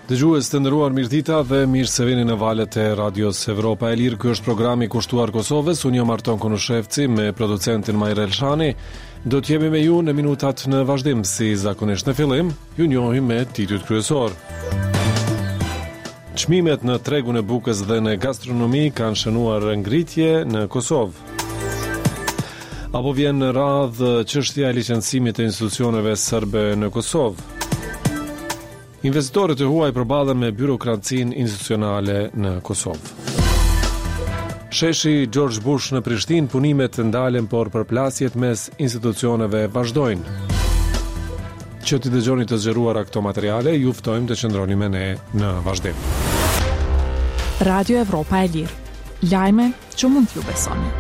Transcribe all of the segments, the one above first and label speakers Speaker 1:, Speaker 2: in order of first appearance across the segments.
Speaker 1: Dëgjues të nderuar, mirëdita dhe mirë se vini në valët e Radios Evropa e Lirë. Ky është programi kushtuar Kosovës. Unë jam Arton Konushevci me producentin Majrel Elshani. Do të jemi me ju në minutat në vazhdim. Si zakonisht në fillim, ju njohim me titujt kryesor. Çmimet në tregun e bukës dhe në gastronomi kanë shënuar ngritje në Kosovë. Apo vjen në radhë çështja e licencimit të institucioneve serbe në Kosovë. Investitorët e huaj përballen me byrokracinë institucionale në Kosovë. Sheshi George Bush në Prishtinë, punimet ndalen, por përplasjet mes institucioneve vazhdojnë. Që t'i dëgjoni të zgjeruara këto materiale, ju ftojmë të qëndroni me ne në vazhdim.
Speaker 2: Radio Evropa e Lirë. Lajme që mund t'ju besoni.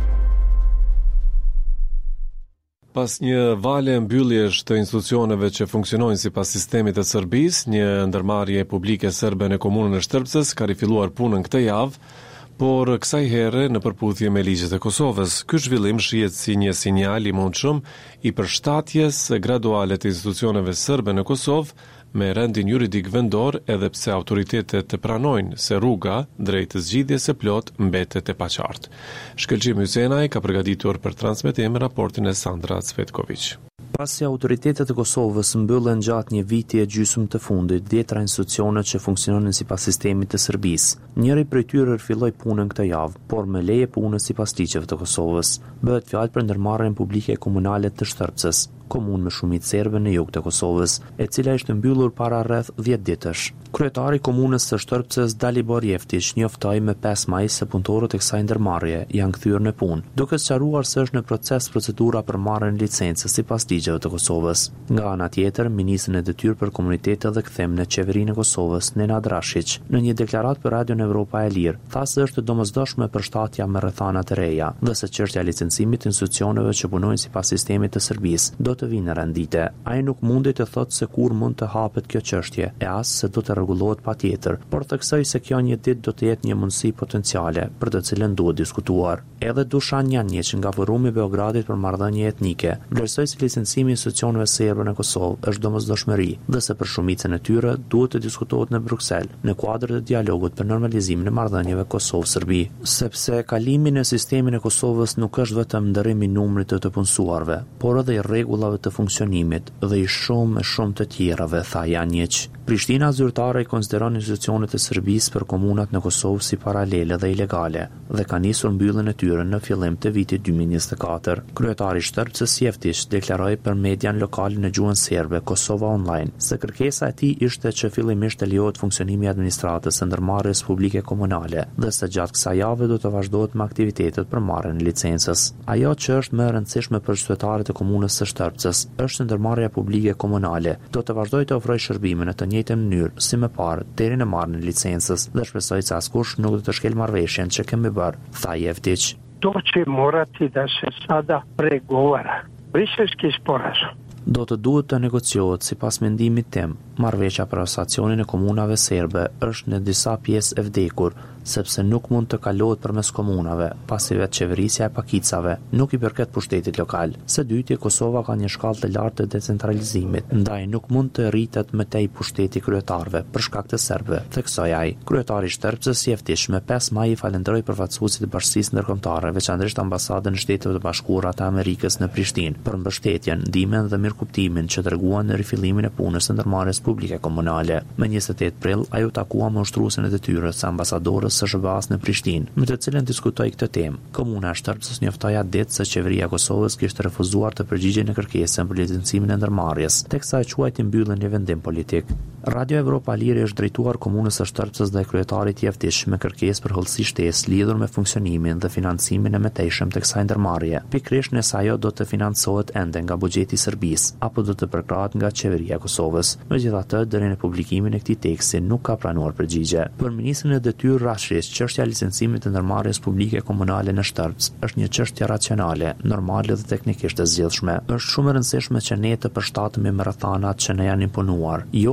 Speaker 1: Pas një vale mbylljesh të institucioneve që funksionojnë sipas sistemit të Serbisë, një ndërmarrje publike serbe në komunën e Shtërpcës ka rifilluar punën këtë javë, por kësaj here në përputhje me ligjet e Kosovës. Ky zhvillim shihet si një sinjal i mundshëm i përshtatjes graduale të institucioneve serbe në Kosovë me rendin juridik vendor, edhe pse autoritetet të pranojnë se rruga drejt zgjidhjes së plot mbetet e paqartë. Shkëlqim Hysenaj ka përgatitur për transmetim raportin e Sandra Cvetković.
Speaker 3: Pasi autoritetet e Kosovës mbyllen gjatë një viti e gjysmë të fundit 10 institucione që funksiononin sipas sistemit të Serbisë. Njëri prej tyre filloi punën këtë javë, por me leje punës sipas ligjeve të Kosovës. Bëhet fjalë për ndërmarrjen publike komunale të Shtërpcës, komunë me shumicë serbe në jug të Kosovës, e cila ishte mbyllur para rreth 10 ditësh. Kryetari i komunës së Shtërpcës, Dalibor Jeftić, njoftoi më 5 maj se punëtorët e kësaj ndërmarrje janë kthyer në punë, duke sqaruar se është në proces procedura për marrjen licencës sipas ligjeve të Kosovës. Nga ana tjetër, ministri i detyrë për komunitetet dhe kthem në qeverinë e Kosovës, Nenad Rashić, në një deklaratë për Radion Evropa e Lirë, tha se është domosdoshme përshtatja me rrethana të reja dhe se çështja e licencimit të institucioneve që punojnë sipas sistemit të Serbisë do të vinë në rendite. Ai nuk mundi të thotë se kur mund të hapet kjo çështje, e as se do të rregullohet patjetër, por theksoi se kjo një ditë do të jetë një mundësi potenciale për të cilën duhet diskutuar. Edhe Dušan Janjić nga forumi i Beogradit për marrëdhënie etnike, vlerësoi se licencimi i institucioneve serbe në Kosovë është domosdoshmëri dhe se për shumicën e tyre duhet të diskutohet në Bruksel në kuadër të dialogut për normalizimin e marrëdhënieve Kosovë-Serbi, sepse kalimi në sistemin e Kosovës nuk është vetëm ndërrimi i numrit të punësuarve, por edhe i rregullave të funksionimit dhe i shumë të tjerave, tha Janjić. Prishtina zyrtare i konsideron institucionet e Serbisë për komunat në Kosovë si paralele dhe ilegale dhe ka nisur mbylljen e tyre në fillim të vitit 2024. Kryetari i Shtërpcës Jeftić deklaroi për median lokal në gjuhën serbe Kosova Online se kërkesa e tij ishte që fillimisht të lejohet funksionimi i administratës së ndërmarrjes publike komunale dhe se gjatë kësaj jave do të vazhdohet me aktivitetet për marrjen e licencës. Ajo që është më e rëndësishme për qytetarët e komunës së Shtërpcës është ndërmarrja publike komunale. Do të vazhdojë të ofrojë shërbime në të njëjtën mënyrë si më parë deri në marrjen e licencës dhe shpresoj se askush nuk do të shkel marrëveshjen që kemi bërë, tha Jeftić.
Speaker 4: To će morati da se sada pregovara. Briselski sporazum.
Speaker 3: Do të duhet të negociohet sipas mendimit tim. Marrëveshja për asociacionin e komunave serbe është në disa pjesë e vdekur, sepse nuk mund të kalohet përmes komunave, pasi vetë qeverisja e pakicave nuk i përket pushtetit lokal. Së dyti, Kosova ka një shkallë të lartë të decentralizimit, ndaj nuk mund të rritet më tej pushteti kryetarëve për shkak të serbëve, theksoi ai. Kryetari i Shtërpcës Jeftić më 5 maj i falenderoi përfaqësuesit e Bashkisë Ndërkombëtare, veçanërisht ambasadën e Shtetit të Bashkuara të Amerikës në Prishtinë, për mbështetjen, ndihmën dhe mirëkuptimin që treguan në rifillimin e punës së ndërmarrjes publike komunale. Më 28 prill, ai u takua me ushtruesin e detyrës së ambasadorës së SBA-s në Prishtinë, me të cilën diskutoi këtë temë. Komuna e Shtërpcës njoftoi atë ditë se qeveria e Kosovës kishte refuzuar të përgjigjej në kërkesën për licencimin e ndërmarrjes, teksa e quajti mbylljen një vendim politik. Radio Evropa Lirë është drejtuar komunës së Shtërpcës dhe kryetarit Jeftić me kërkesë për hollësi shtesë lidhur me funksionimin dhe financimin e mëtejshëm të kësaj ndërmarrje, pikërisht nëse ajo do të financohet ende nga buxheti i Serbisë apo do të përkrahet nga qeveria e Kosovës. Megjithatë, deri në publikimin e këtij teksti nuk ka pranuar përgjigje. Për ministrin e detyrë Rashić, çështja e licencimit të ndërmarrjes publike komunale në Shtërpcë është një çështje racionale, normale dhe teknikisht e zgjidhshme. Është shumë e rëndësishme që ne të përshtatemi me rrethanat që ne janë imponuar, jo ato që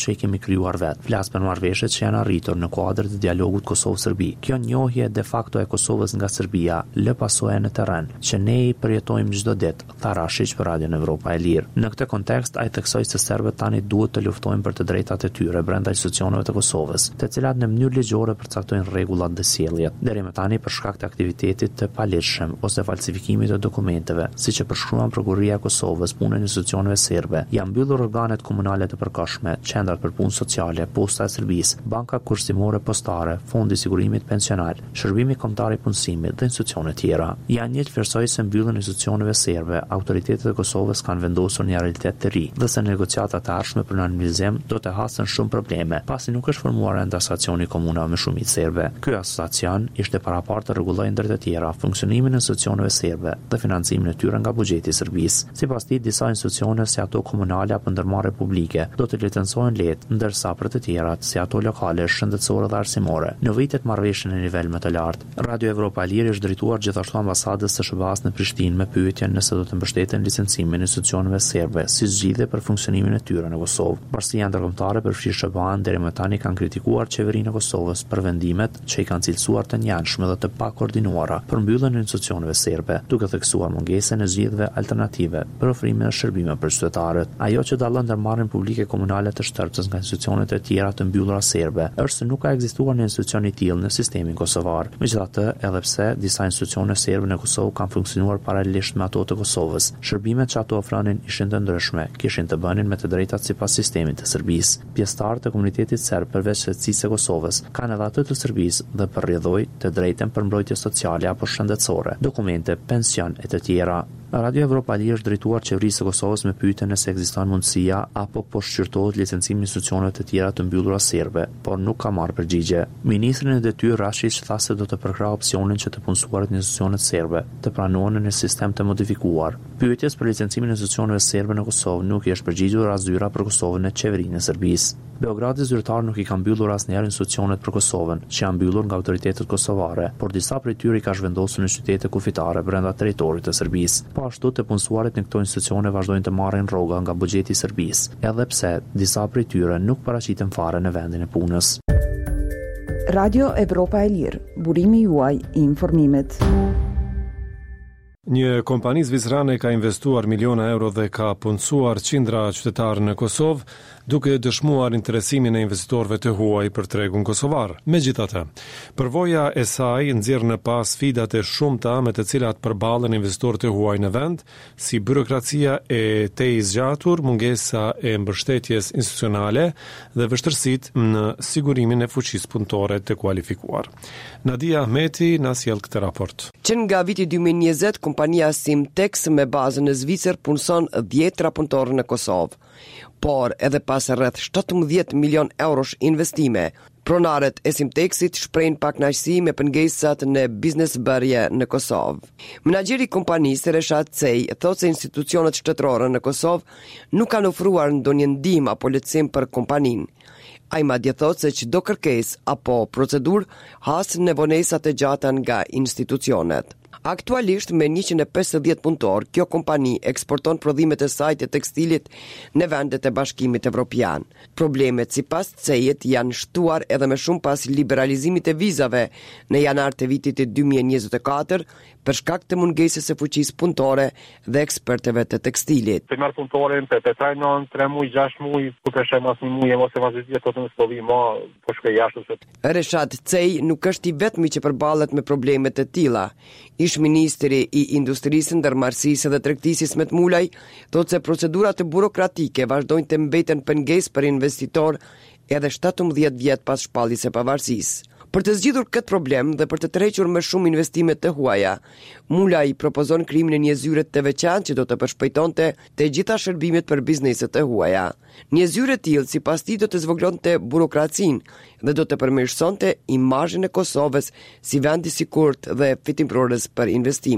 Speaker 3: që i kemi krijuar vetë. Flas për marrëveshjet që janë arritur në kuadër të dialogut Kosovë-Serbi. Kjo njohje de facto e Kosovës nga Serbia lë pasojë në terren që ne i përjetojmë çdo ditë, tha Rashić për Radion Evropa e Lirë. Në këtë kontekst ai theksoi se serbët tani duhet të luftojnë për të drejtat e tyre brenda institucioneve të Kosovës, të cilat në mënyrë ligjore përcaktojnë rregullat dhe sjelljet. Deri më tani për shkak të aktivitetit të paligjshëm ose falsifikimit të dokumenteve, siç e përshkruan prokuroria e Kosovës, punën e institucioneve serbe, janë mbyllur organet komunale të përkohshme, qendrat për punë sociale, posta e Serbisë, banka kursimore postare, fondi i sigurimit pensional, shërbimi kombëtar i punësimit dhe institucione tjera. Janë një vlerësoi se mbylljen e institucioneve serbe, autoritetet e Kosovës kanë vendosur një realitet të ri, dhe se negociatat e ardhshme për normalizim do të hasen shumë probleme, pasi nuk është formuar ende asociacioni i komunave me shumicë serbe. Ky asociacion ishte parapartë të rregullojë ndër të tjera funksionimin e institucioneve serbe dhe financimin e tyre nga buxheti i Serbisë. Sipas tij, disa institucione si ato komunale apo ndërmarrje publike do të licencohen lehtë, ndërsa për të tjerat, si ato lokale, shëndetësore dhe arsimore, në vitet marrëveshje në nivel më të lartë. Radio Evropa e Lirë është drejtuar gjithashtu ambasadës së SBA-s në Prishtinë me pyetjen nëse do të mbështeten licencimin e institucioneve serbe si zgjidhje për funksionimin e tyre në Kosovë. Bashkia ndërkombëtare përfshirë SBA-n deri më tani kanë kritikuar qeverinë e Kosovës për vendimet që i kanë cilësuar të njanshme dhe të pakoordinuara për mbylljen e institucioneve serbe, duke theksuar mungesën e zgjedhjeve alternative për ofrimin e shërbime për qytetarët. Ajo që dallon ndërmarrjen publike komunale të Shtrpcës nga institucionet e tjera të mbyllura serbe është se nuk ka ekzistuar një institucion i tillë në sistemin kosovar. Megjithatë, edhe pse disa institucione serbe në Kosovë kanë funksionuar paralelisht me ato të Kosovës, shërbimet që ato ofronin ishin të ndryshme, kishin të bënin me të drejtat sipas sistemit të Serbisë. Pjesëtarët e komunitetit serb përveç shtetësisë së Kosovës kanë edhe atë të Serbisë dhe përrjedhoi të drejtën për mbrojtje sociale apo shëndetësore, dokumente, pension e të tjera. Radio Evropa e Lirë është drejtuar qeverisë së Kosovës me pyetjen nëse ekziston mundësia apo po shqyrtohet licencimi i institucioneve të tjera të mbyllura serbe, por nuk ka marrë përgjigje. Ministri në detyrë Rashić tha se do të përkrahë opsionin që të punësuarit në institucionet serbe të pranohen në sistem të modifikuar. Pyetjes për licencimin e institucioneve serbe në Kosovë nuk i është përgjigjur as zyra për Kosovën në qeverinë e Serbisë. Beogradi zyrtar nuk i ka mbyllur asnjëherë institucionet për Kosovën, që janë mbyllur nga autoritetet kosovare, por disa prej tyre i ka zhvendosur në qytete kufitare brenda territorit të Serbisë. Po ashtu të punësuarit në këto institucione vazhdojnë të marrin rroga nga buxheti i Serbisë, edhe pse disa prej tyre nuk paraqiten fare në vendin e punës.
Speaker 5: Radio Evropa e Lirë, burimi juaj i informimit.
Speaker 1: Një kompani zvicerane ka investuar miliona euro dhe ka punësuar qindra qytetarë në Kosovë, duke dëshmuar interesimin e investitorëve të huaj për tregun kosovar. Megjithatë, përvoja e saj nxjerr në pas sfidat e shumta me të cilat përballen investitorët e huaj në vend, si byrokracia e zgjatur, mungesa e mbështetjes institucionale dhe vështirësitë në sigurimin e fuqisë punëtore të kualifikuar. Nadia Ahmeti na sjell këtë raport.
Speaker 6: Që nga viti 2020, kompania Simtex me bazën në Zvicër punëson 10 punëtorë në Kosovë. Por edhe pas rreth 17 milion eurosh investime, pronarët e Simtexit shprehin pakënaqësi me pengesat në biznes bërje në Kosovë. Menaxheri i kompanisë Reshat Cej thotë se institucionet shtetërore në Kosovë nuk kanë ofruar ndonjë ndihmë apo lehtësim për kompaninë. Ai madje thotë se çdo kërkesë apo procedurë has nevojësat e gjata nga institucionet. Aktualisht me 150 punëtor, kjo kompani eksporton prodhimet e saj të tekstilit në vendet e Bashkimit Evropian. Problemet sipas Cejit janë shtuar edhe më shumë pas liberalizimit e vizave në janar të vitit 2024 për shkak të mungesës së fuqisë punëtore dhe ekspertëve të tekstilit.
Speaker 4: Të marr punëtorin për 3 muaj, 6 muaj, ku të shem as një muaj ose mas 10 të në slovi më po shkoj jashtë.
Speaker 6: Reshat Cej nuk është i vetmi që përballet me probleme të tilla. Ish-ministri i Industrisë, Ndërmarrësisë dhe Tregtisë Met Mulaj thotë se procedurat burokratike vazhdojnë të mbeten pengesë për investitor edhe 17 vjet pas shpalljes së pavarësisë. Për të zgjidhur këtë problem dhe për të tërhequr më shumë investime të huaja, Mulaj propozon krijimin e një zyre të veçantë që do të përshpejtonte të gjitha shërbimet për bizneset e huaja. Një zyre tillë sipas tij do të zvogëlonte burokracinë dhe do të përmirësonte imazhin e Kosovës si vend i sigurt dhe fitimprorës për investime.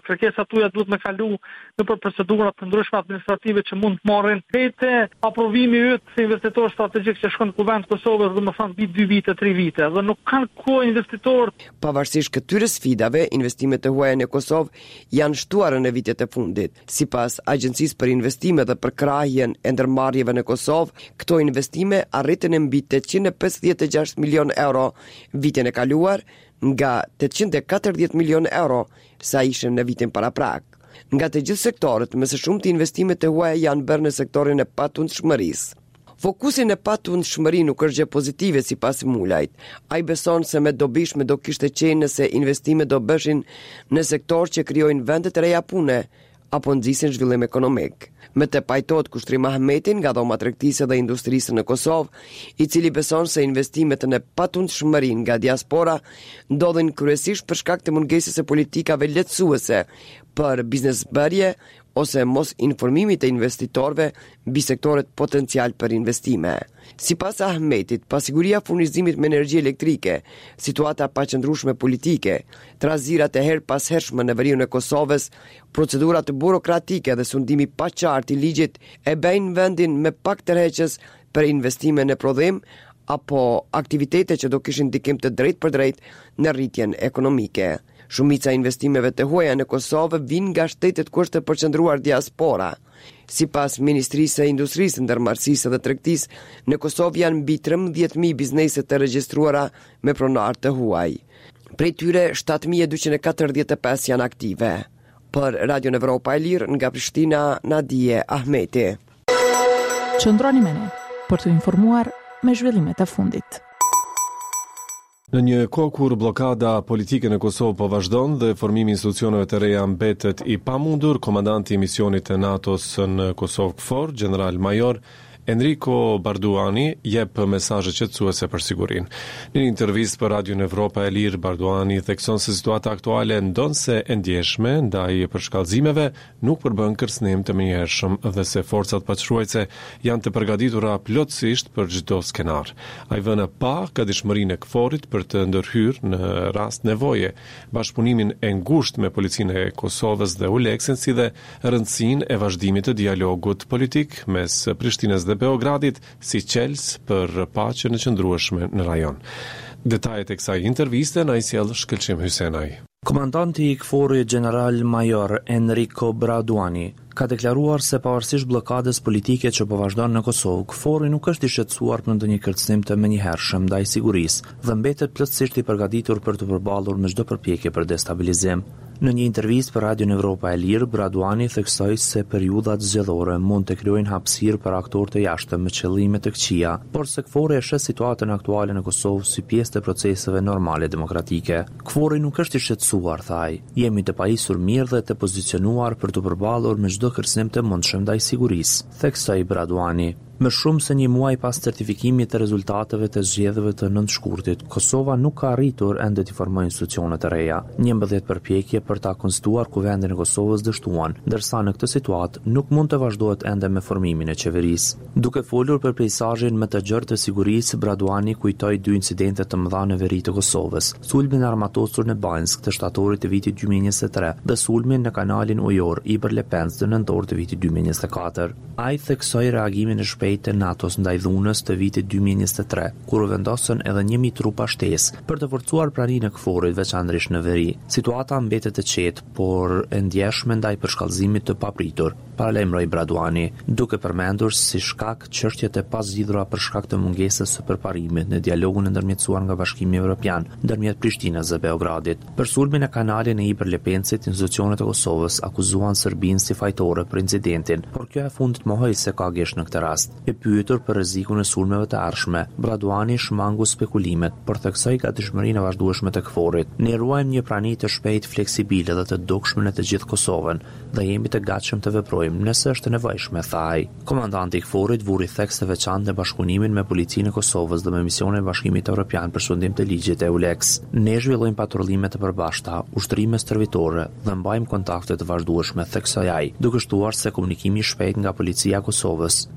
Speaker 7: kërkesat tuaja duhet me kalu nëpër procedura të ndryshme administrative që mund të marrin vete aprovimi yt si investitor strategjik që shkon në kuvend Kosovës, domethënë mbi 2 vite, 3 vite, dhe nuk kanë kohë investitor.
Speaker 6: Pavarësisht këtyre sfidave, investimet e huaja në Kosovë janë shtuara në vitet e fundit. Sipas Agjencisë për Investime dhe për krahjen e ndërmarrjeve në Kosovë, këto investime arritën mbi 856 milion euro vitin e kaluar, nga 840 milion euro sa ishin në vitin paraprak. Nga të gjithë sektorët, më së shumti investimet e huaja janë bërë në sektorin e patundshmërisë. Fokusi në patundshmëri nuk është gjë pozitive sipas Mulajt. Ai beson se me dobishme do kishte qenë nëse investimet do bëshin në sektor që krijojnë vende të reja pune apo nxisin zhvillim ekonomik. Me të pajtohet Kushtrim Ahmetin nga dhoma tregtisë dhe industrisë në Kosovë, i cili beson se investimet në patundshmërinë nga diaspora ndodhin kryesisht për shkak të mungesës së politikave lehtësuese për biznesbërje ose mos informimit të investitorëve mbi sektoret potencial për investime. Sipas Ahmetit, pasiguria furnizimit me energji elektrike, situata paqëndrueshme politike, trazirat e her pas hershme në veriun e Kosovës, procedurat burokratike dhe sundimi pa qartë i ligjit e bëjnë vendin me pak tërheqës për investime në prodhim apo aktivitete që do kishin ndikim të drejtë për drejtë në rritjen ekonomike. Shumica e investimeve të huaja në Kosovë vijnë nga shtetet ku është të përqendruar diaspora. Sipas Ministrisë së Industrisë, Ndërmarrësisë dhe Tregtisë, në Kosovë janë mbi 13.000 biznese të regjistruara me pronar të huaj. Prej tyre 7.245 janë aktive. Për Radio Evropa e Lirë nga Prishtina, Nadije Ahmeti.
Speaker 2: Qëndroni me ne për të informuar me zhvillimet e fundit.
Speaker 1: Në një kohë kur blokada politike në Kosovë po vazhdon dhe formimi i institucioneve të reja mbetet i pamundur, komandanti i misionit të NATO-s në Kosovë KFOR, General Major Enrico Barduani jep mesazhe qetësuese për sigurinë. Në një intervistë për Radio Evropa e Lirë, Barduani thekson se situata aktuale ndonse e ndjeshme ndaj përshkallëzimeve nuk përbën kërcënim të menjëhershëm dhe se forcat paçruajtëse janë të përgatitura plotësisht për çdo skenar. Ai vënë pa gatishmërinë e KFOR-it për të ndërhyrë në rast nevoje bashkëpunimin e ngushtë me policinë e Kosovës dhe ULEX-in, si dhe rëndësinë e vazhdimit të dialogut politik mes Prishtinës dhe Beogradit si qelës për paqen e qëndrueshme në rajon. Detajet e kësaj interviste na i sjell Shkëlqim Hysenaj.
Speaker 3: Komandanti i KFOR-it General Major Enrico Barduani ka deklaruar se pavarësisht bllokadës politike që po vazhdon në Kosovë, KFOR-i nuk është i shqetësuar për ndonjë kërcënim të menjëhershëm ndaj sigurisë dhe mbetet plotësisht i përgatitur për të përballur me çdo përpjekje për destabilizim. Në një intervistë për Radio Evropa e Lirë, Barduani theksoi se periudhat zgjedhore mund të krijojnë hapësirë për aktorë të jashtëm me qëllime të këqija, por se KFOR-i e sheh situatën aktuale në Kosovë si pjesë të proceseve normale demokratike. KFOR-i nuk është i shqetësuar, tha ai. Jemi të pajisur mirë dhe të pozicionuar për të përballur me çdo kërcënim të mundshëm ndaj sigurisë, theksoi Barduani. Më shumë se një muaj pas certifikimit të rezultateve të zgjedhjeve të 9 shkurtit, Kosova nuk ka arritur ende të formojë institucione të reja. 11 përpjekje për ta konstituar kuvendin e Kosovës dështuan, ndërsa në këtë situatë nuk mund të vazhdohet ende me formimin e qeverisë. Duke folur për peizazhin më të gjerë të sigurisë, Barduani kujtoi 2 incidente të mëdha në veri të Kosovës: sulmin armatosur në Banjsk të shtatorit të vitit 2023 dhe sulmin në kanalin ujor i Lepenc të nëntor të vitit 2024. Ai theksoi reagimin e shpejtë të NATO-s ndaj dhunës të vitit 2023, kur u vendosën edhe 1000 trupa shtesë për të forcuar praninë e KFOR-it veçanërisht në veri. Situata mbetet e qetë, por e ndjeshme ndaj përshkallëzimit të papritur, paralajmëroi Barduani, duke përmendur si shkak çështjet e pazgjidhura për shkak të mungesës së përparimit në dialogun e ndërmjetësuar nga Bashkimi Evropian ndërmjet Prishtinës dhe Beogradit. Për sulmin e kanalin e Lepencit, institucionet e Kosovës akuzuan Serbinë si fajtore për incidentin, por kjo e fundit mohoi se ka gesh në këtë rast. E pyetur për rrezikun e sulmeve të ardhshme, Barduani shmangu spekulimet, por theksoi gatishmërinë e vazhdueshme të KFOR-it. Ne ruajmë një prani të shpejtë, fleksibile dhe të dukshme në të gjithë Kosovën dhe jemi të gatshëm të veprojmë nëse është e nevojshme, tha ai. Komandanti i KFOR-it vuri theks të veçantë në bashkëpunimin me policinë e Kosovës dhe me misionin e Bashkimit Evropian për sundim të ligjit e ULEX. Ne zhvillojmë patrullime të përbashkëta, ushtrime stërvitore dhe mbajmë kontakte të vazhdueshme, theksoi ai, duke shtuar se komunikimi i shpejtë nga policia e Kosovës gjatë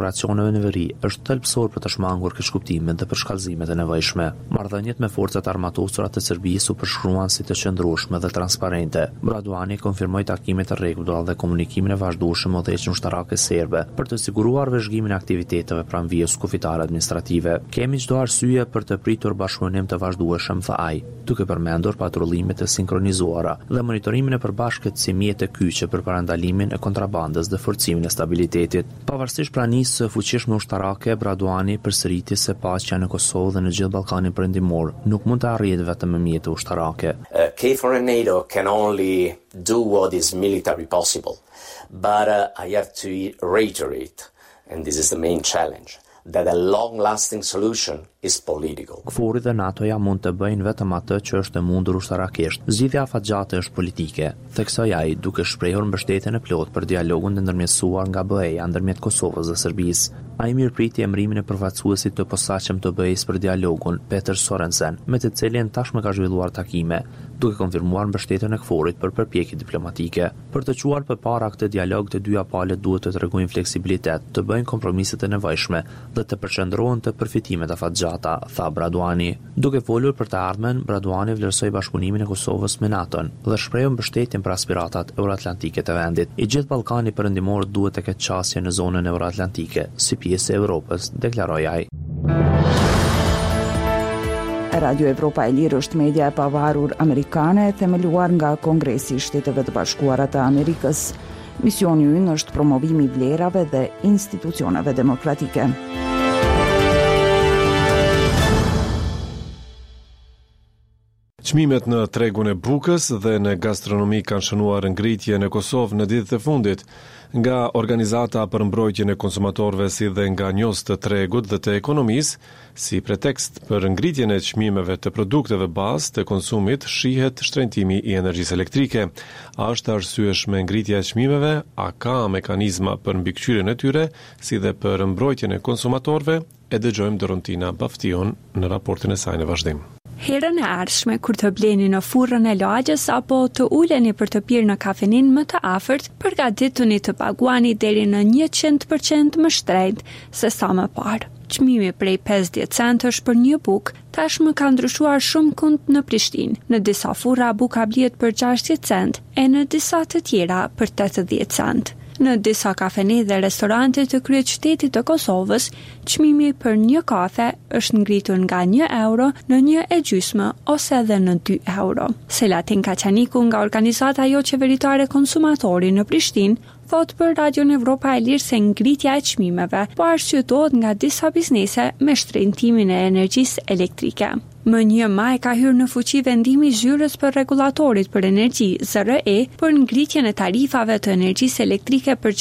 Speaker 3: operacioneve në veri është thelbësor për të shmangur keqkuptimet dhe për shkallëzimet e nevojshme. Marrëdhëniet me forcat armatosura të Serbisë u përshkruan si të qëndrueshme dhe transparente. Braduani konfirmoi takimet të rregullta dhe komunikimin e vazhdueshëm me udhëheqjen ushtarake serbe për të siguruar vëzhgimin e aktiviteteve pranë vijës kufitare administrative. Kemi çdo arsye për të pritur bashkëpunim të vazhdueshëm, tha ai, duke përmendur patrullimet e sinkronizuara dhe monitorimin e përbashkët si mjet e kyçe për parandalimin e kontrabandës dhe forcimin e stabilitetit. Pavarësisht pranisë së fuqishme ushtarake, Braduani përsëriti se paqja në Kosovë dhe në gjithë Ballkanin Perëndimor nuk mund të arrihet vetëm me mjete ushtarake.
Speaker 8: KFOR and NATO can only do what is military possible, but I have to reiterate, and this is the main challenge, that a long-lasting solution is political.
Speaker 3: KFOR dhe NATO-ja mund të bëjnë vetëm atë që është e mundur ushtarakisht. Zgjidhja afatgjate është politike, theksoi ai, duke shprehur mbështetjen e plotë për dialogun të ndërmjetësuar nga BE-ja ndërmjet Kosovës dhe Serbisë. Ai mirëpriti emrimin e përfaqësuesit të posaçëm të BE-s për dialogun, Peter Sorensen, me të cilin tashmë ka zhvilluar takime, duke konfirmuar mbështetjen e KFOR-it për përpjekje diplomatike. Për të quar përpara këtë dialog, të dyja palët duhet të tregojnë fleksibilitet, të bëjnë kompromiset e nevojshme dhe të përqendrohen te përfitimet afatgjata, tha Braduani. Duke folur për të ardhmen, Braduani vlerësoi bashkëpunimin e Kosovës me NATO-n dhe shprehu mbështetjen për aspiratat euroatlantike të vendit. I gjithë Ballkani Perëndimor duhet të ketë qasje në zonën euroatlantike, si pjesë e Evropës, deklaroi ai.
Speaker 5: Radio Evropa e Lirë është media e pavarur amerikane themeluar nga Kongresi i Shteteve të Bashkuara të Amerikës. Misioni i ynë është promovimi i vlerave dhe institucioneve demokratike.
Speaker 1: Çmimet në tregun e bukës dhe në gastronomi kanë shënuar ngritje në Kosovë në ditët e fundit. Nga Organizata për Mbrojtjen e Konsumatorëve si dhe nga njohës të tregut dhe të ekonomisë, si pretekst për ngritjen e çmimeve të produkteve bazë të konsumit, shihet shtrenjtimi i energjisë elektrike. A është arsyeshme ngritja e çmimeve? A ka mekanizma për mbikëqyrjen e tyre, si dhe për mbrojtjen e konsumatorëve? E dëgjojmë Dorontina Baftion në raportin e saj në vazhdim.
Speaker 9: Herën e ardhshme kur të bleni në furrën e lagjës apo të uleni për të pirë në kafenin më të afërt, përgatituni të paguani deri në 100% më shtrenjtë se sa më parë. Çmimi prej 50 centësh për një bukë tashmë ka ndryshuar shumë kund në Prishtinë. Në disa furra buka blihet për 60 cent e në disa të tjera për 80 cent. Në disa kafene dhe restorante të kryeqytetit të Kosovës, çmimi për një kafe është ngritur nga 1 euro në 1,50 ose edhe në 2 euro. Selatin Kaçaniku nga Organizata jo qeveritare Konsumatori në Prishtinë thot për Radion Evropa e Lirë se ngritja e çmimeve po arsyetohet nga disa biznese me shtrenjtimin e energjisë elektrike. Më 1 maj ka hyrë në fuqi vendimi i zyrës për rregullatorit për energji ZRE për ngritjen e tarifave të energjisë elektrike për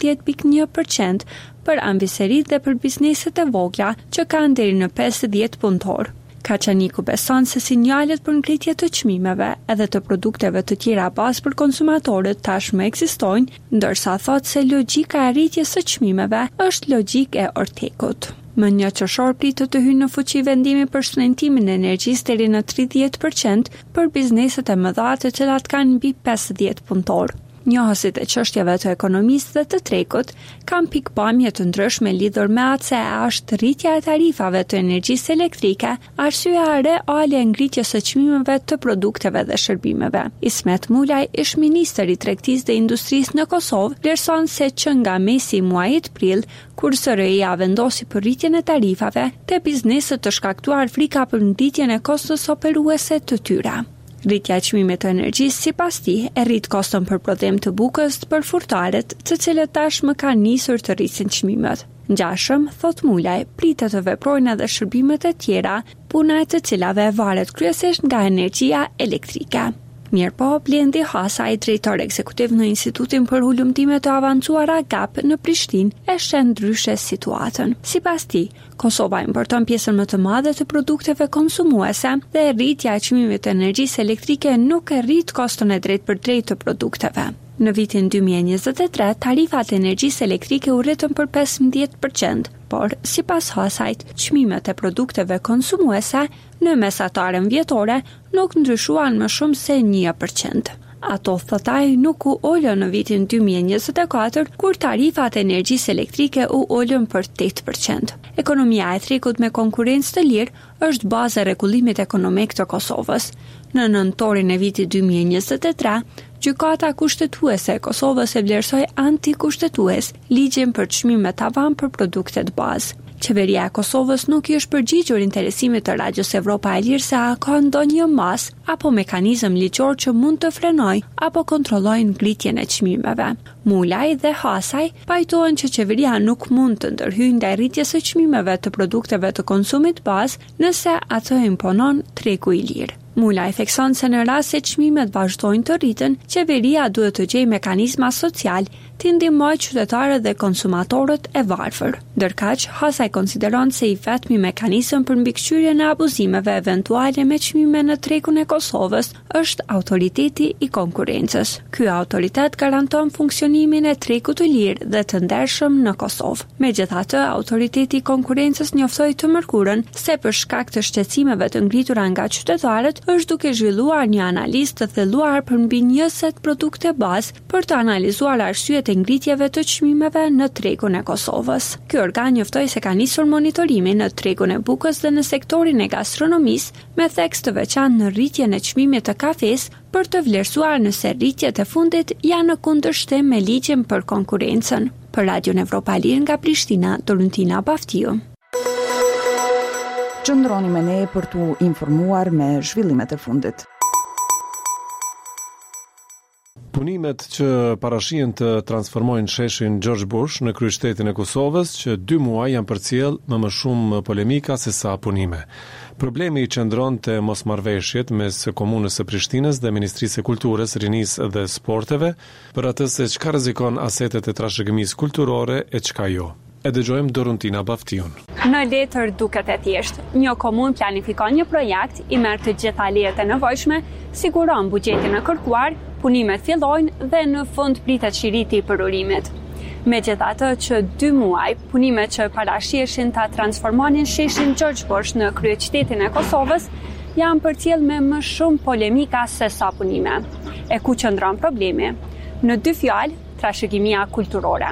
Speaker 9: 16.1% për anëviserit dhe për bizneset e vogla që kanë deri në 50 punëtor. Kaçaniku beson se sinjalet për ngritje të çmimeve edhe të produkteve të tjera bazë për konsumatorët tashmë ekzistojnë, ndërsa thot se logjika e rritjes së çmimeve është logjikë e Ortekut. Më 1 qershor pritet të hyjë në fuqi vendimi për shtrëngtimin e energjisë deri në 30% për bizneset e mëdha të cilat kanë mbi 50 punëtor. Njohësit e çështjeve të ekonomisë dhe të tregut kanë pikpamje të ndryshme lidhur me atë se a është rritja e tarifave të energjisë elektrike arsyeja reale e ngritjes së çmimeve të produkteve dhe shërbimeve. Ismet Mulaj, ish ministri i tregtisë dhe industrisë në Kosovë, vlerëson se që nga mesi i muajit prill, kur SRE-ja vendosi për rritjen e tarifave, te bizneset të shkaktuar frika për ngritjen e kostos operuese të tyre. Rritja e çmimit të energjisë sipas tij e rrit koston për prodhim të bukës për furtaret, të cilët tashmë kanë nisur të rrisin çmimet. Ngjashëm, thot Mulaj, pritet të veprojnë edhe shërbimet e tjera, puna e të cilave varet kryesisht nga energjia elektrike. Mirpo, Blendi Hasaj, drejtor ekzekutiv në Institutin për Ulëmtime të Avancuara GAP në Prishtinë, e shën ndryshe situatën. Sipas tij, Kosova importon pjesën më të madhe të produkteve konsumuese dhe rritja e çmimit të energjisë elektrike nuk e rrit koston e drejtë të produkteve. Në vitin 2023, tarifat e energjisë elektrike u rritën për 15%, por, sipas Hasajt, çmimet e produkteve konsumuese në mesataren vjetore nuk ndryshuan më shumë se 1%. Ato, thotaj, nuk u olën në vitin 2024, kur tarifat e energjisë elektrike u olën për 8%. Ekonomia e trekut me konkurrencë të lirë është baza e rregullimit ekonomik të Kosovës. Në nëntorin e vitit 2023, Gjykata kushtetuese e Kosovës e vlerësoi antikushtetues ligjin për çmime tavan për produktet bazë. Qeveria e Kosovës nuk i është përgjigjur interesimit të Radios Evropa e Lirë se a ka ndonjë mas apo mekanizëm ligjor që mund të frenojë apo kontrollojë ngritjen e çmimeve. Mulaj dhe Hasaj pajtohen që qeveria nuk mund të ndërhyjë ndaj rritjes së çmimeve të produkteve të konsumit bazë nëse atë imponon tregu i lirë. Mulaj thekson se në rast se çmimet vazhdojnë të rriten, qeveria duhet të gjejë mekanizma social të ndihmojë qytetarët dhe konsumatorët e varfër. Ndërkaq, Hasaj konsideron se i vetmi mekanizëm për mbikëqyrjen e abuzimeve eventuale me çmime në tregun e Kosovës është autoriteti i konkurrencës. Ky autoritet garanton funksionimin e tregut të lirë dhe të ndershëm në Kosovë. Megjithatë, autoriteti i konkurrencës njoftoi të mërkurën se për shkak të shqetësimeve të ngritura nga qytetarët është duke zhvilluar një analizë të thelluar për mbi 20 produkte bazë për të analizuar arsyet e ngritjeve të çmimeve në tregun e Kosovës. Ky organ njoftoi se ka nisur monitorimin në tregun e bukës dhe në sektorin e gastronomisë me theks të veçantë në rritjen e çmimit të kafes për të vlerësuar nëse rritjet e fundit janë në kundërshtim me ligjin për konkurrencën. Për Radion Evropa e Lirë nga Prishtina, Doruntina Baftiu.
Speaker 5: Qëndroni me ne për t'u informuar me zhvillimet e fundit.
Speaker 1: Punimet që parashihen të transformojnë sheshin George Bush në kryeqytetin e Kosovës, që 2 muaj janë përcjell më shumë polemika se sa punime. Problemi i qëndron te mosmarrveshjet mes komunës së Prishtinës dhe Ministrisë së Kulturës, Rinisë dhe Sporteve për atë se çka rrezikon asetet e trashëgimisë kulturore e çka jo. E dëgjojmë Doruntina Baftion.
Speaker 9: Në letër duket e thjeshtë. Një komunë planifikon një projekt, i merr të gjitha lejet e nevojshme, siguron buxhetin e kërkuar, punimet fillojnë dhe në fund pritet shiriti i përurimit. Megjithatë që 2 muaj, punimet që parashiheshin ta transformonin sheshin George Bush në kryeqytetin e Kosovës janë përcjell me më shumë polemika se sa punime. E ku qëndron problemi? Në 2 fjalë, trashëgimia kulturore.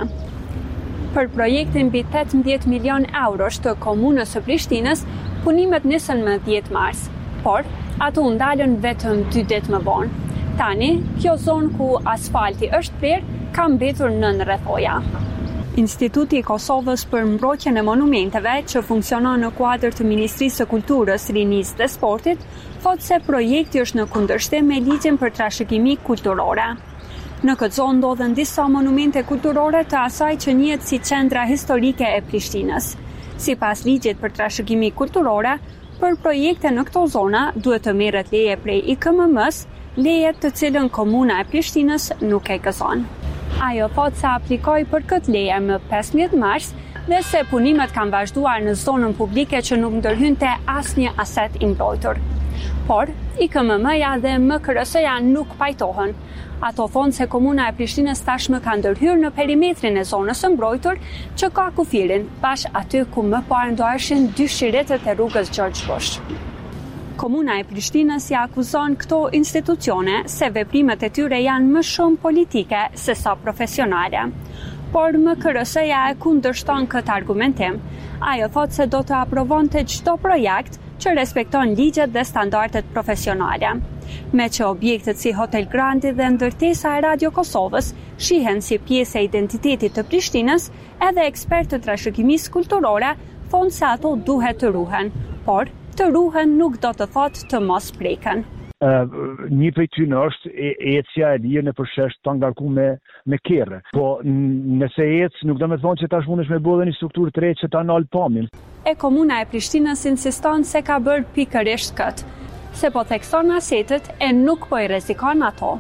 Speaker 9: Për projektin mbi 18 milion eurosh të komunës së Prishtinës, punimet nisën më 10 mars, por ato u ndalën vetëm 2 ditë më vonë. Tani, kjo zonë ku asfalti është prerë, ka mbetur nën rrethoja. Instituti i Kosovës për mbrojtjen e monumenteve, që funksionon në kuadër të Ministrisë së Kulturës, Rinisë dhe Sportit, thotë se projekti është në kundërshtim me ligjin për trashëgimi kulturore. Në këtë zonë ndodhen disa monumente kulturore të asaj që njihet si qendra historike e Prishtinës. Sipas ligjit për trashëgimi kulturore, për projekte në këto zona duhet të merret leje prej IKMM-s, leje të cilën komuna e Prishtinës nuk e gëzon. Ajo thotë se aplikoi për këtë leje më 15 mars dhe se punimet kanë vazhduar në zonën publike që nuk ndërhynte asnjë aset i mbrojtur. Por IKMM-ja dhe MKRS-ja nuk pajtohen. Ato thonë se komuna e Prishtinës tashmë ka ndërhyrë në perimetrin e zonës së mbrojtur që ka kufirin, bash aty ku më parë ndoheshin 2 shiretet e rrugës George Bush. Komuna e Prishtinës ja akuzon këto institucione se veprimet e tyre janë më shumë politike se sa profesionale. Por MKRS-ja e kundërshton këtë argumentim. Ajo thotë se do të aprovonte çdo projekt që respekton ligjet dhe standardet profesionale. Me që objektet si Hotel Grandi dhe ndërtesa e Radio Kosovës shihen si pjesë e identitetit të Prishtinës, edhe ekspertë të trashëgimisë kulturore thonë se ato duhet të ruhen, por të ruhen nuk do të thotë të mos preken.
Speaker 10: Një prej tyre është ecja e lirë në përshesh të ngarkuar me kerre. Po nëse ec nuk do të thonë që tash mundesh me bëllë një strukturë të re që ta nal pamin.
Speaker 9: E komuna e Prishtinës insiston se ka bërë pikërisht këtë, se po thekson asetet e nuk po i rrezikon ato.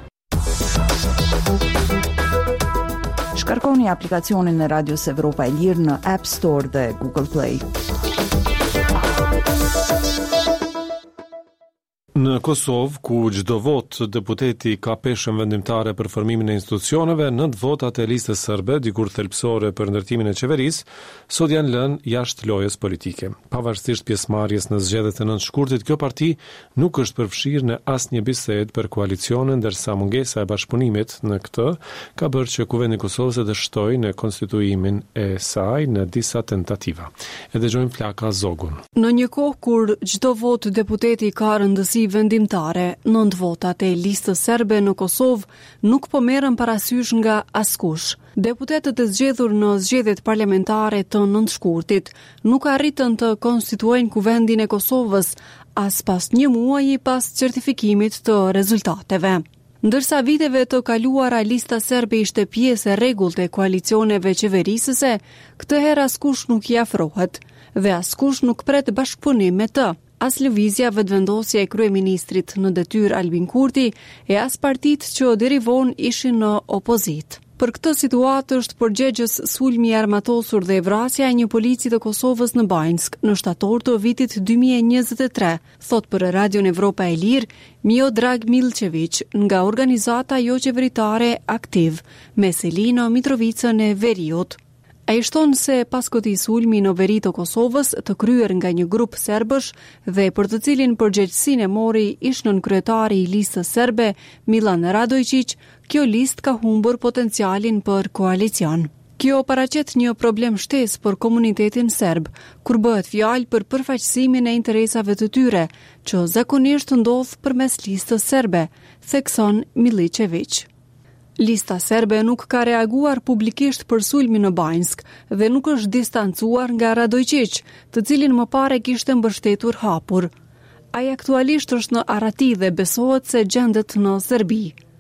Speaker 5: Shkarkoni aplikacionin e Radios Evropa e Lirë në App Store dhe Google Play.
Speaker 1: Në Kosovë, ku çdo vot deputeti ka peshën vendimtare për formimin e institucioneve, 9 votat e listës serbe, dikur thelbësore për ndërtimin e qeverisë, sot janë lënë jashtë lojës politike. Pavarësisht pjesëmarrjes në zgjedhjet e 9 shkurtit, kjo parti nuk është përfshirë në asnjë bisedë për koalicionin, ndërsa mungesa e bashkëpunimit në këtë ka bërë që Kuvendi i Kosovës të shtojë në konstituimin e saj në disa tentativa. E dëgjojmë Flaka Zogun.
Speaker 11: Në një kohë kur çdo vot deputeti ka rëndësi vendimtare, 9 votat e listës serbe në Kosovë nuk po merren parasysh nga askush. Deputetët e zgjedhur në zgjedhjet parlamentare të 9 shkurtit nuk arritën të konstituojnë Kuvendin e Kosovës as pas një muaji pas certifikimit të rezultateve. Ndërsa viteve të kaluara lista serbe ishte pjesë e rregullt e koalicioneve qeverisëse, këtë herë askush nuk i afrohet dhe askush nuk pret bashkëpunim me të. As lëvizja vetëvendosje e kryeministrit në detyrë Albin Kurti e as partitë që deri vonë ishin në opozit. Për këtë situatë është përgjegjës sulmi i armatosur dhe vrasja e një polici të Kosovës në Banjsk në shtator të vitit 2023, thot për Radion Evropa e Lirë Miodrag Milčević nga organizata jo qeveritare Aktiv me Selino Mitrovicën e Veriut. Ai shton se pas këtij sulmi në veri të Kosovës, të kryer nga një grup serbësh dhe për të cilin përgjegjësinë e mori ish-nën kryetari i listës serbe Milan Radojčić, kjo listë ka humbur potencialin për koalicion. Kjo paraqet një problem shtesë për komunitetin serb, kur bëhet fjalë për përfaqësimin e interesave të tyre, që zakonisht ndodh përmes listës serbe, thekson Miličević. Lista serbe nuk ka reaguar publikisht për sulmin në Banjsk dhe nuk është distancuar nga Radojčić, të cilin më pare kishte mbështetur hapur. Ai aktualisht është në Arati dhe besohet se gjendet në Serbi.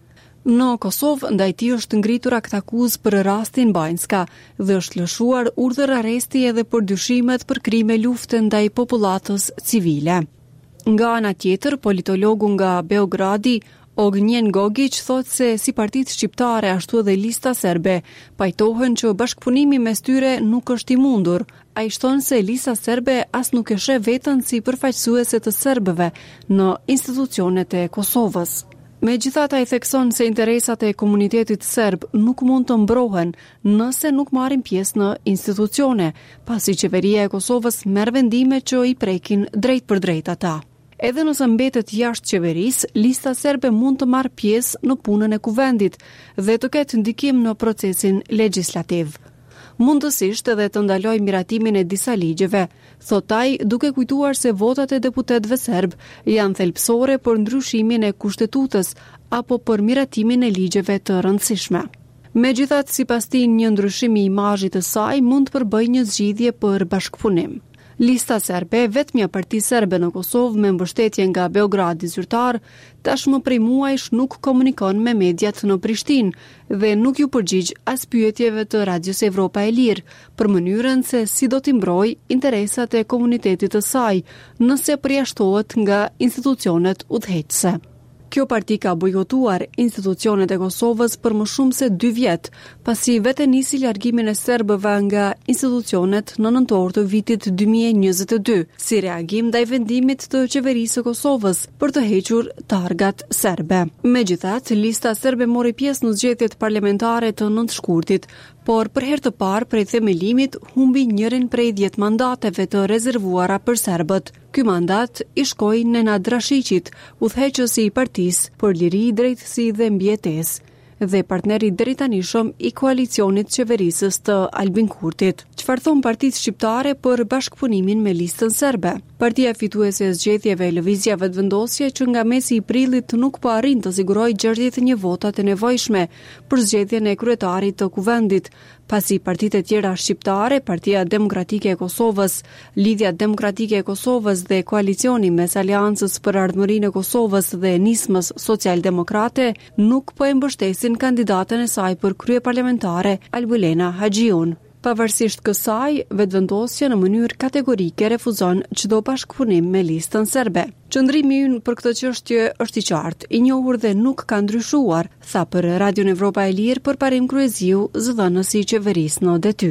Speaker 11: Në Kosovë, ndaj tij është ngritur akt akuzë për rastin Banjska dhe është lëshuar urdhër arresti edhe për dyshimet për krime lufte ndaj popullatës civile. Nga ana tjetër, politologu nga Beogradi Ognjen Gogić thot se si partitë shqiptare ashtu edhe lista serbe pajtohen që bashkëpunimi mes tyre nuk është i mundur. Ai shton se lista serbe as nuk e sheh veten si përfaqësuese të serbëve në institucionet e Kosovës. Megjithatë, ai thekson se interesat e komunitetit serb nuk mund të mbrohen nëse nuk marrin pjesë në institucione, pasi qeveria e Kosovës merr vendime që i prekin drejt për drejt ata. Edhe nëse mbetet jashtë qeverisë, lista serbe mund të marrë pjesë në punën e kuvendit dhe të ketë ndikim në procesin legjislativ. Mundësisht edhe të ndaloj miratimin e disa ligjeve, thot ai, duke kujtuar se votat e deputetëve serb janë thelbësore për ndryshimin e kushtetutës apo për miratimin e ligjeve të rëndësishme. Megjithatë, sipas tij, një ndryshim i imazhit të saj mund të përbëjë një zgjidhje për bashkëpunim. Lista serbe, vetmja parti serbe në Kosovë me mbështetje nga Beogradi zyrtar, tashmë prej muajsh nuk komunikon me mediat në Prishtinë dhe nuk ju përgjigj as pyetjeve të Radios Evropa e Lirë për mënyrën se si do t'i mbrojë interesat e komunitetit të saj nëse përjashtohet nga institucionet udhëheqëse. Kjo parti ka bojkotuar institucionet e Kosovës për më shumë se 2 vjet, pasi vete nisi largimin e serbëve nga institucionet në nëntor të vitit 2022, si reagim ndaj vendimit të qeverisë së Kosovës për të hequr targat serbe. Megjithatë, lista serbe mori pjesë në zgjedhjet parlamentare të 9 shkurtit, por për herë të parë prej themelimit humbi njërin prej 10 mandateve të rezervuara për serbët. Ky mandat i shkoi Nenad Drashiqit, udhëheqësi i Partisë për Liri, Drejtësi dhe Mbijetesë dhe partneri drejtanishëm i koalicionit qeverisës të Albin Kurtit. Çfarë thon partitë shqiptare për bashkëpunimin me listën serbe? Partia fituese e zgjedhjeve Lëvizja Vetëvendosje që nga mesi i prillit nuk po arrin të sigurojë 61 votat e nevojshme për zgjedhjen e kryetarit të kuvendit, pasi partitë e tjera shqiptare, Partia Demokratike e Kosovës, Lidhja Demokratike e Kosovës dhe koalicioni mes Aleancës për Ardhmërinë e Kosovës dhe Nismës Socialdemokrate nuk po e mbështesin kandidatën e saj për kryeparlamentare Albulena Haxhiun. Pavarësisht kësaj, vetëvendosja në mënyrë kategorike refuzon çdo bashkëpunim me listën serbe. Qëndrimi ynë për këtë çështje është i qartë, i njohur dhe nuk ka ndryshuar, tha për Radion Evropa e Lirë përparim kryeziu zëdhënësi i qeverisë në detyrë.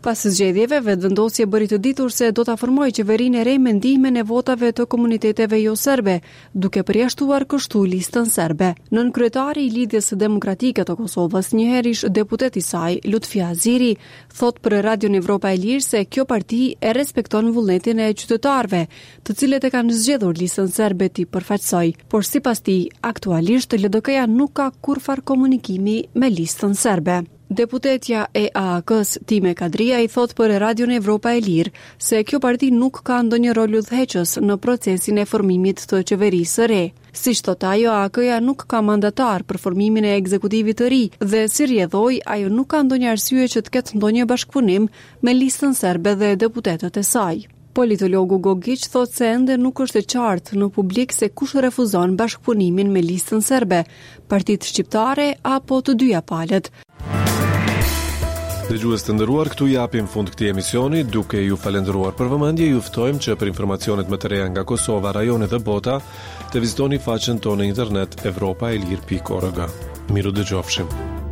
Speaker 11: Pas zgjedhjeve, vetëvendosja bëri të ditur se do ta formojë qeverinë e re me ndihmën e votave të komuniteteve jo serbe, duke përjashtuar kështu listën serbe. Nën kryetari i Lidhjes Demokratike të Kosovës, njëherësh deputet i saj, Lutfia Aziri, thot për Radion Evropa e Lirë se kjo parti e respekton vullnetin e qytetarëve, të cilët e kanë zgjedhur listën serbe ti përfaqësoj, por sipas tij, aktualisht LDK-ja nuk ka kurrfar komunikimi me listën serbe. Deputetja e AAK-s Time Kadria i thot për Radion Evropa e Lirë se kjo parti nuk ka ndonjë rol udhëheqës në procesin e formimit të qeverisë së re. Siç thot ajo, AAK-ja nuk ka mandatar për formimin e ekzekutivit të ri dhe si rrjedhoi, ajo nuk ka ndonjë arsye që të ketë ndonjë bashkëpunim me listën serbe dhe deputetët e saj. Politologu Gogic thot se ende nuk është e qartë në publik se kush refuzon bashkëpunimin me listën serbe, partitë shqiptare apo të dyja palët.
Speaker 1: Dëgjues të nderuar, këtu japim fund këtij emisioni, duke ju falendëruar për vëmendje, ju ftojmë që për informacionet më të reja nga Kosova, rajone dhe bota, të vizitoni faqen tonë në internet europaelir.org. Miru dëgjofshim.